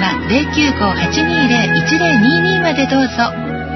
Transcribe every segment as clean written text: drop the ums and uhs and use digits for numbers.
は 095-820-1022 までどうぞ。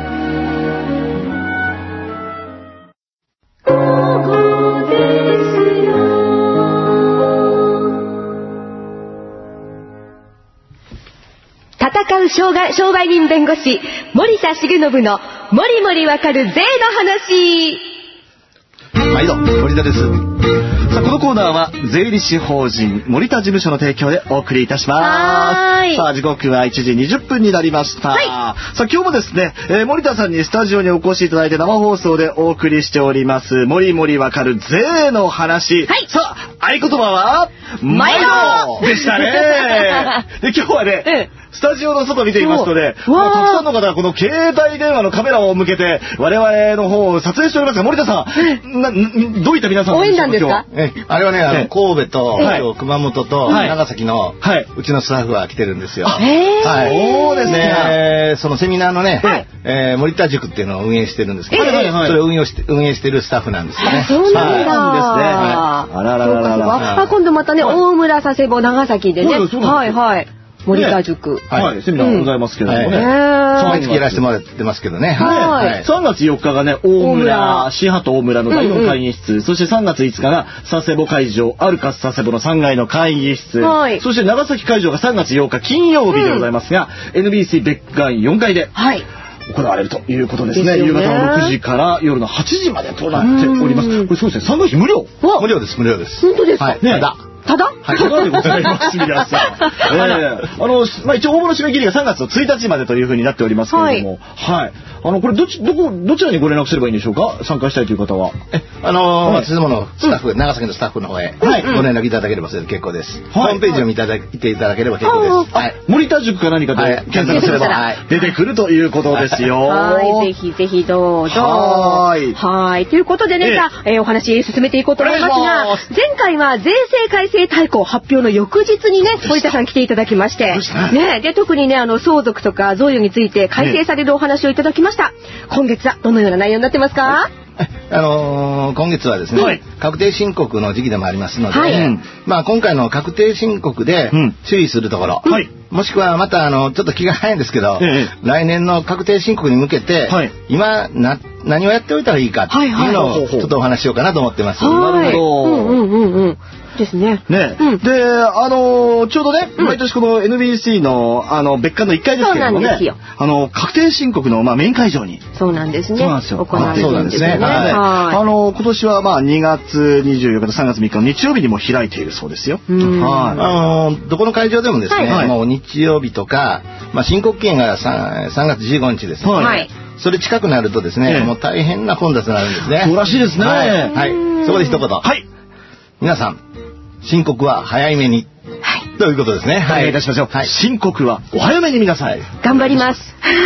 戦う商売人弁護士森田重信のもりもりわかる税の話。 毎度森田です。さあこのコーナーは税理士法人森田事務所の提供でお送りいたします。さあ時刻は1時20分になりました。さあ今日もですね、森田さんにスタジオにお越しいただいて生放送でお送りしておりますもりもりわかる税の話。さあ合言葉は毎度でしたね。で今日はね、スタジオの外見ていますとね、たくさんの方がこの携帯電話のカメラを向けて我々の方を撮影しておりますが、森田さん、どういった皆さん応援団ですか？ あれはね、神戸と熊本と長崎のうちのスタッフが来てるんですよ。そうですね。そのセミナーのね、森田塾っていうのを運営してるんですけど、それを運営してるスタッフなんですよね。 そうなんですね。あららららら。今度またね、大村佐世保長崎でね。はいはい。森田塾。 はい、セミナーございますけどもね。 毎月やらせてもらってますけどね。 3月4日がね、大村、新ハト大村の第4会議室、そして3月5日が佐世保会場、アルカス佐世保の3階の会議室、そして長崎会場が3月8日金曜日でございますが、NBC 別館4階で行われるということですね。夕方の6時から夜の8時までとなっております。これそうですね、参加費無料？ 無料です、無料です。 本当ですか？ただただでございます皆さん。一応応募の締め切りが3月の1日までというふうになっておりますけれども、これどちらにご連絡すればいいんでしょうか？参加したいという方は。 いつものスタッフ、長崎のスタッフの方へご連絡いただければ結構です。ホームページを見ていただければ結構です。 森田塾か何かで検索すれば出てくるということですよ。 ぜひぜひどうぞ。ということでね、じゃあお話進めていこうと思いますが、前回は税制改正大綱発表の翌日にね、森田さん来ていただきまして、で特にね相続とか贈与について改正されるお話をいただきました。今月はどのような内容になってますか？ 今月はですね、確定申告の時期でもありますので、今回の確定申告で注意するところ、もしくはまたちょっと気が早いんですけど、来年の確定申告に向けて、今何をやっておいたらいいかっていうのをちょっとお話しようかなと思ってます。 なるほど。 ですね。 で、ちょうどね、毎年この NBC の別館の1階ですけれどもね、確定申告のメイン会場に。 そうなんですね。 そうなんですよ。 行われてるんですね。 今年は2月24日と3月3日の日曜日にも開いているそうですよ。 どこの会場でもですね、もう日曜日とか、申告期限が3月15日ですね。それ近くなるとですね、もう大変な混雑になるんですね。 そうらしいですね。 そこで一言。皆さん、申告は早めに。ということですね。 お願いいたしましょう。申告はお早めに皆さん。 頑張ります。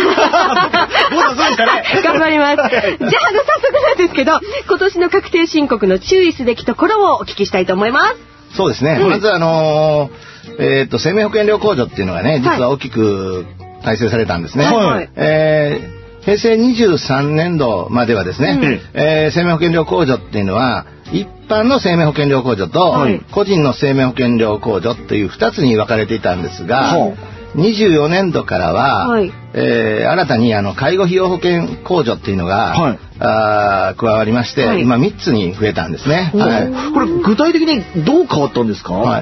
頑張ります。じゃあ早速なんですけど、今年の確定申告の注意すべきところをお聞きしたいと思います。 そうですね。まず生命保険料控除っていうのがね、実は大きく改正されたんですね。平成23年度まではですね、生命保険料控除っていうのは一般の生命保険料控除と個人の生命保険料控除っていう2つに分かれていたんですが、24年度からは、新たに介護費用保険控除っていうのが、加わりまして、今3つに増えたんですね。 これ具体的にどう変わったんですか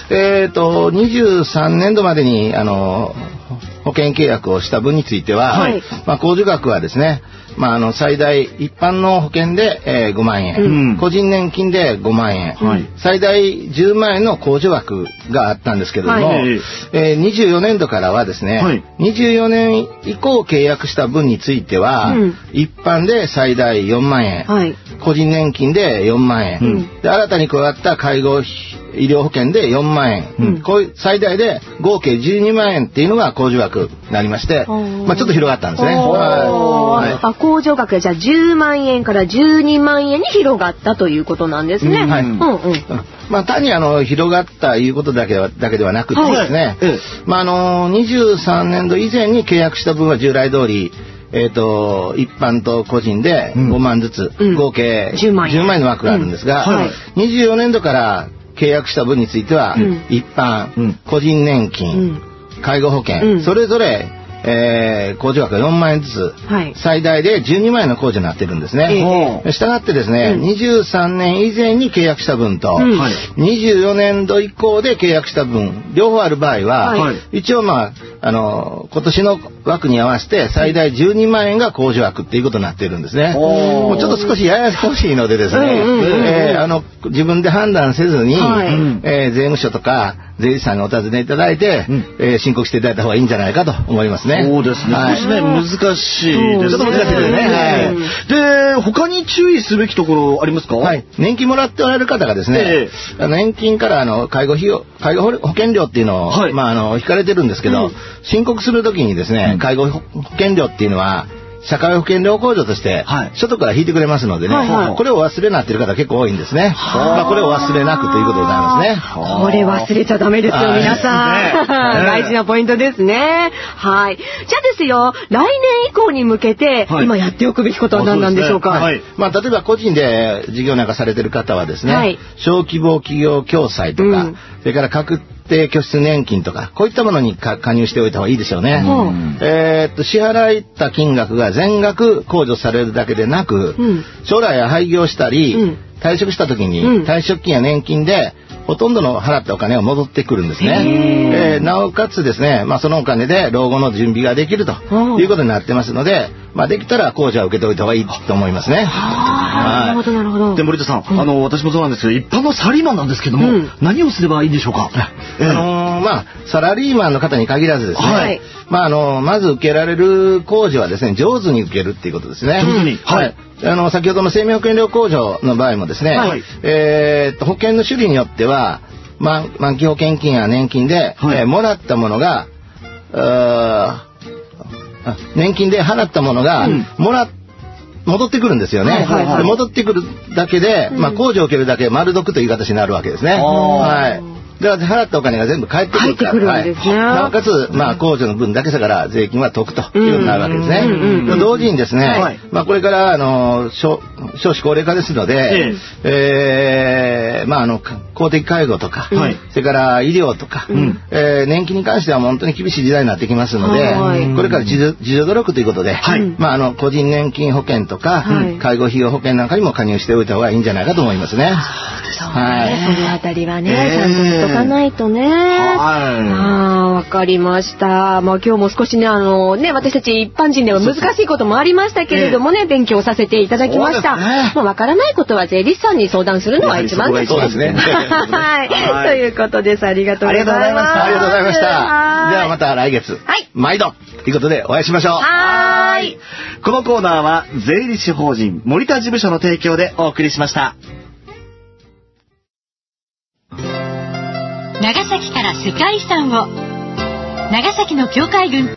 ？23年度までに保険契約をした分については、控除額はですね、最大一般の保険で、5万円、個人年金で5万円、最大10万円の控除枠があったんですけれども、24年度からはですね、24年以降契約した分については、一般で最大4万円、個人年金で4万円、で新たに加わった介護医療保険で4万円、最大で合計12万円っていうのが控除額になりまして、ちょっと広がったんですね。 控除額がじゃあ10万円から12万円に広がったということなんですね。 単に広がったいうことだけではなくてですね、23年度以前に契約した分は従来通り一般と個人で5万ずつ、合計10万円の枠があるんですが、24年度から契約した分については、一般、個人年金、 介護保険、それぞれ控除額が4万円ずつ、最大で12万円の控除になってるんですね。したがってですね、23年以前に契約した分と、24年度以降で契約した分、両方ある場合は、一応今年の枠に合わせて最大12万円が控除枠っていうことになっているんですね。もうちょっと少しややこしいのでですね、自分で判断せずに、税務署とか税理士さんにお尋ねいただいて、申告していただいた方がいいんじゃないかと思いますね。 そうですね。少しね、難しいですね。 ちょっと難しいですね。 で、他に注意すべきところありますか？ 年金もらっておられる方がですね、年金から介護保険料っていうのを、引かれてるんですけど、申告するときにですね、介護保険料っていうのは、社会保険料控除として所得から引いてくれますのでね、これを忘れになっている方結構多いんですね。これを忘れなくということでございますね。 これ忘れちゃダメですよ、皆さん。大事なポイントですね。はい。じゃあですよ、来年以降に向けて、今やっておくべきことは何なんでしょうか？ 例えば個人で事業なんかされてる方はですね、小規模企業共済とか、それから確定拠出年金とか、こういったものに加入しておいた方がいいでしょうね。支払った金額が全額控除されるだけでなく、将来廃業したり、退職した時に退職金や年金でほとんどの払ったお金が戻ってくるんですね。なおかつですね、そのお金で老後の準備ができるということになってますので、できたら控除は受けておいた方がいいと思いますね。 なるほどなるほど。 で、森田さん、私もそうなんですけど、一般のサラリーマンなんですけども、何をすればいいんでしょうか？ サラリーマンの方に限らずですね、まず受けられる控除はですね、上手に受けるっていうことですね。 上手に。 先ほどの生命保険料控除の場合もですね、保険の種類によっては、満期保険金や年金で、もらったものが、年金で払ったものが、戻ってくるんですよね。戻ってくるだけで、控除を受けるだけ丸得という形になるわけですね。で払ったお金が全部返ってくるから、なおかつ、控除の分だけだから税金は得ということになるわけですね。同時にですね、これから少子高齢化ですので、公的介護とか、それから医療とか、年金に関しては本当に厳しい時代になってきますので、これから自助努力ということで、個人年金保険とか、介護費用保険なんかにも加入しておいた方がいいんじゃないかと思いますね。 そのあたりはね、ちゃんとしとかないとね。わかりました。今日も少しね、私たち一般人では難しいこともありましたけれどもね、勉強させていただきました。わからないことは税理士さんに相談するのは一番ですね。 そうですね。 はい。ということです。ありがとうございます。 ありがとうございました。ではまた来月、毎度ということでお会いしましょう。 このコーナーは税理士法人森田事務所の提供でお送りしました。 長崎から世界遺産を、長崎の教会群